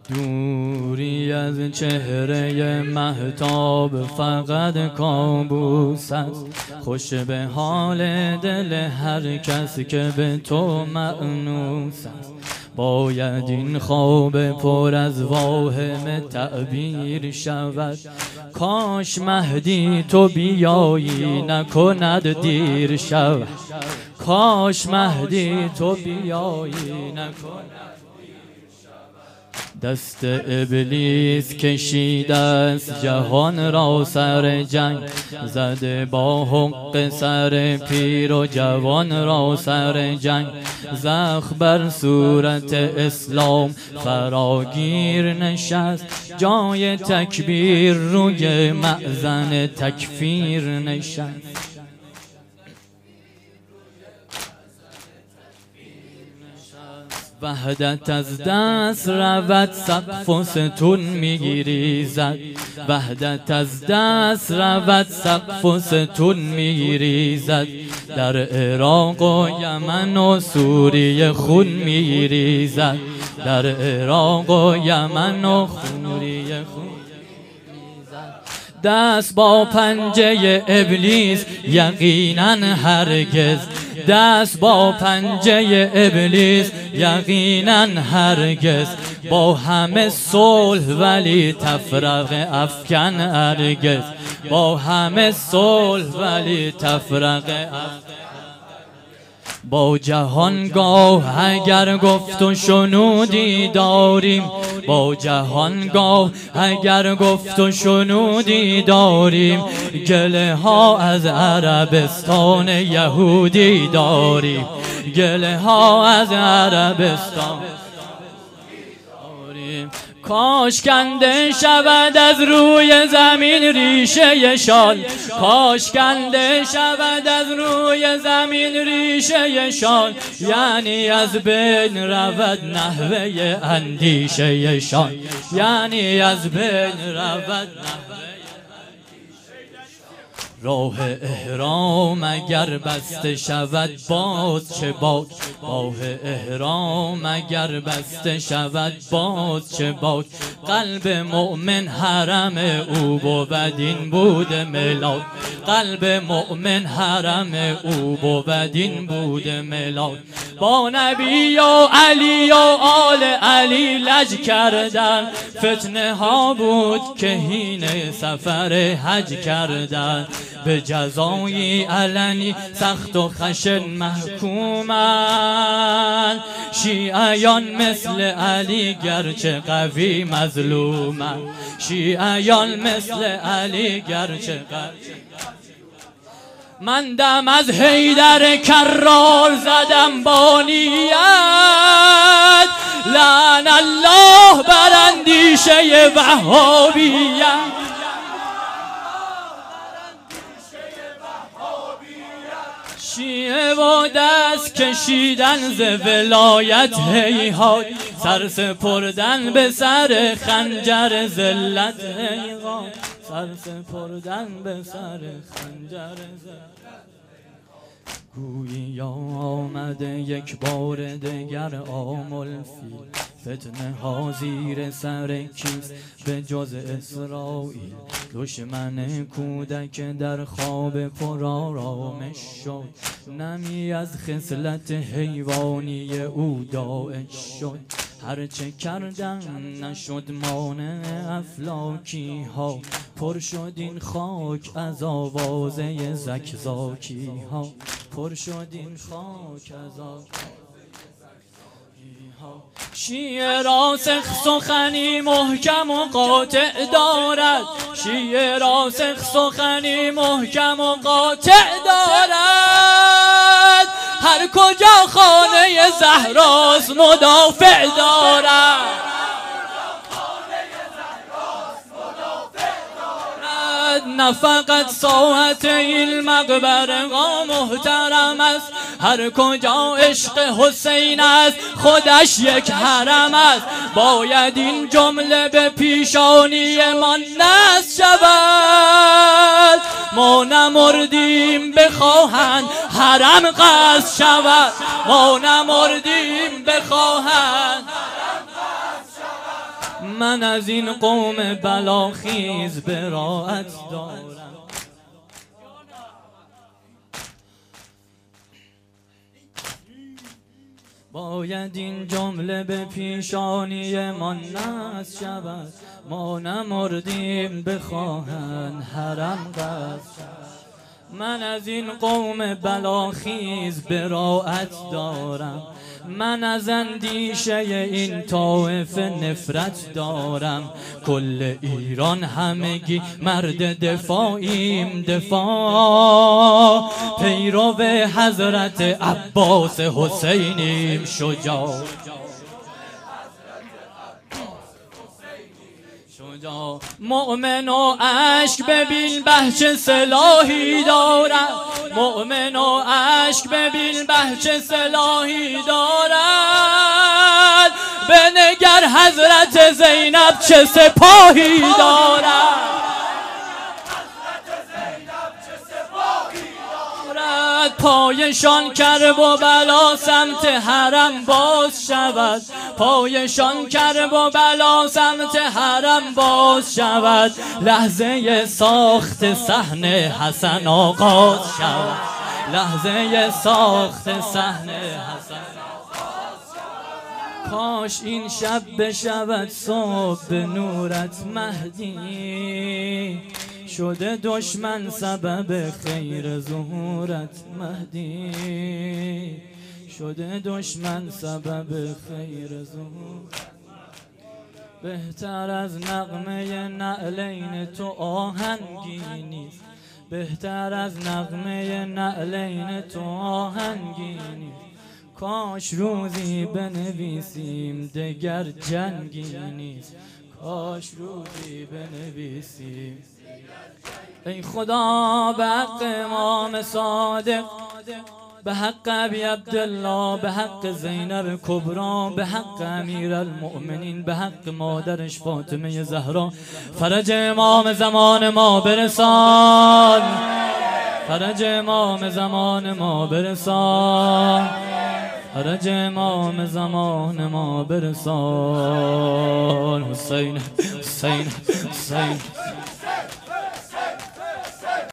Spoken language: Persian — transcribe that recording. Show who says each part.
Speaker 1: دوری از چهره مهتاب فقط کابوس است. خوش به حال دل هر کس که به تو مأنوس است. باید این خواب پر از واهم تعبیر شود. کاش مهدی تو بیایی نکند دیر شود. کاش مهدی تو بیایی نکند. دست ابلیس کشیده است جهان را سر جنگ، زده با حق سر پیر و جوان را سر جنگ. زخم بر صورت اسلام فراگیر نشست، جای تکبیر روی مأذن تکفیر نشست. وحدت از دست رود سقف و ستون میریزد. وحدت از دست رود سقف و ستون میریزد. در عراق و یمن و سوریه خون میریزد. در عراق و یمن و سوریه خون. دست با پنجه ابلیس یقینا هرگز، دست با پنجه ابلیس یقینا هرگز. با همه صلح ولی تفرقه افکن هرگز. با همه صلح ولی تفرقه افکن. با جهانگاه اگر گفت و شنودی داریم، با جهانگاه اگر گفت و شنودی داریم. گله ها از عربستان یهودی داریم. گله ها از عربستان داریم. کاش کنده شود از روی زمین ریشه شال. کاش کنده شود از روی زمین ریشه شال. یعنی از بین رود نحوه اندیشه شان. یعنی از بین رود نحوه. راه احرام اگر بسته شود باز چه باک. راه احرام اگر بسته شود باز چه باک. قلب مؤمن حرم او بود این بود ملاک. قلب مؤمن حرم او بود این بود ملاک. با نبی و علی و آل علی لج کردن. فتنه ها بود که هین سفر حج کردن. به جزای علنی سخت و خشن محکومن. شیعیان مثل علی گرچه قوی مظلومن. شیعیان مثل علی گرچه قوی. من دم از حیدر کرار زدم با نیت. لعن الله بر اندیشه وهابیت. شیعه و دست کشیدن ز ولایت هیهات. سر سپردن به سر خنجر ذلت هیهات. سر سپردن به سر خنجر ذلت. گویی آمده یک بار دگر عام الفیل. فتنه ها زیر سر کیست به جز اسرائیل. دشمن کودک در خواب پر آرامش شد. نمی از خصلت حیوانی او داعش شد. هرچه کردن نشد مانع افلاکی ها. پر شد این خاک از آوازه زکزاکی ها. پر شد این خاک از آوازه. شیعه راسخ سخنی محکم و قاطع دارد. شیعه راسخ سخنی محکم و قاطع دارد. هر کجا خانه زهراست مدافع دارد. نه فقط ساعت این مقبره ها محترم است. هر کجا عشق حسین است خودش یک حرم است. باید این جمله به پیشانی من نصب شود. ما نمردیم بخواهند حرم قصد شود. ما نمردیم بخواهند من از این قوم بلاخیز براءت دارم. باید این جمله به پیشانی ما نصب شود، ما نمردیم بخواهند حرم قصد. من از این قوم بلاخیز براءت دارم، من از اندیشه این طایفه نفرت دارم. کل ایران همگی مرد دفاعیم، دفاع پیرو حضرت عباس حسینیم شجاع. مؤمن و اشک ببین بهچه سلاحی دارد، مؤمن و اشک ببین بهچه سلاحی دارد. بنگر حضرت زینب چه سپاهی دارد، پایشان کرب و بلا سمت حرم باز شود، پایشان کرب و بلا سمت حرم باز شود. لحظه ساخت صحنه حسن آغاز شود، لحظه ساخت صحنه حسن. کاش این شب بشود صبح به نورت مهدی، شده دشمن سبب خیر ظهورت مهدی، شده دشمن سبب خیر ظهور. بهتر از نغمه نعلین تو آهنگی نیست، بهتر از نغمه نعلین تو آهنگی نیست. کاش روزی بنویسیم دگر جنگی نیست، کاش روزی بنویسیم. ای خدا به حق امام صادق، به حق ابی عبدالله، به حق زینب کبرا، به حق امیرالمؤمنین، به حق مادرش فاطمه زهرا، فرج امام زمان ما برسان، فرج امام زمان ما برسان، فرج امام زمان ما برسان. حسین حسین حسین